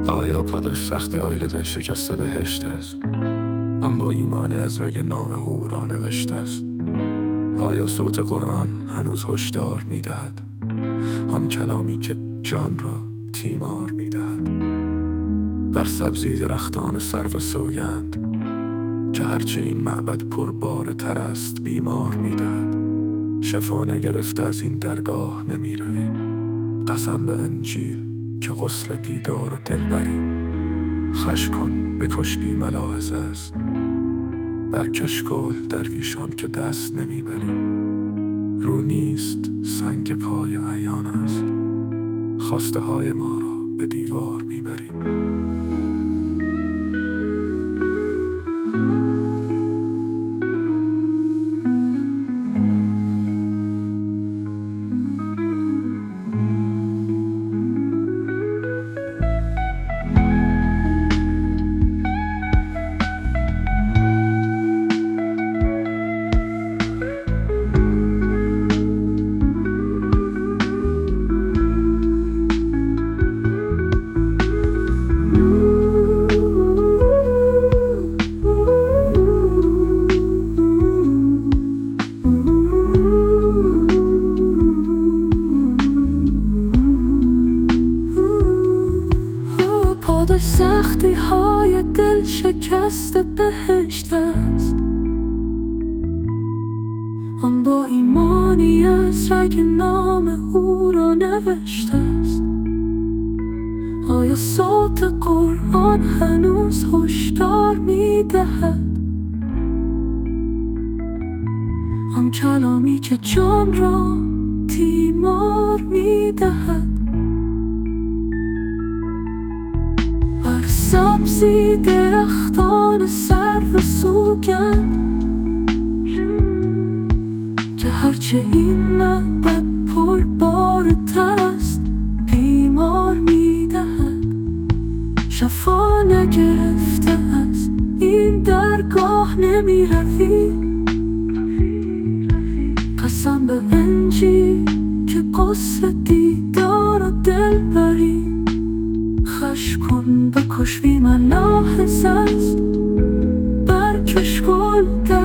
آیا پاداش سخت آیل دل شکسته بهشت است؟ اما ایمان از رگ نام او را نوشته است. آیا صوت قرآن هنوز هشدار می‌دهد؟ آن کلامی که جان را تیمار می‌دهد. بر سبزی درختان سرو سوگند که هرچه این معبد پربارتر است بیمار می‌دهد. شفا نگرفته از این درگاه نمی‌روی. قسم به انجیل که غسل دیدار و دلبری. خش کن بکش بی ملاحظه است. برکش گل درویشان که دست نمیبری. رو نیست سنگ پای عیان است. خواسته های ما را به دیوار میبری. سختی های دل شکسته بهشت است. آن با ایمانی از رگ نام او را نوشته است. آیا صوت قرآن هنوز هشدار می‌دهد؟ آن کلامی که جان را تیمار می‌دهد. سبزی درختان سرو سوگند که هرچه این معبد پربارتر است بیمار می‌دهد. شفا نگرفته از این درگاه نمی‌روی. قسم به انجیل که غسل دیدار و دلبری. خش کن بکش بی ملاحظه است. برکش گل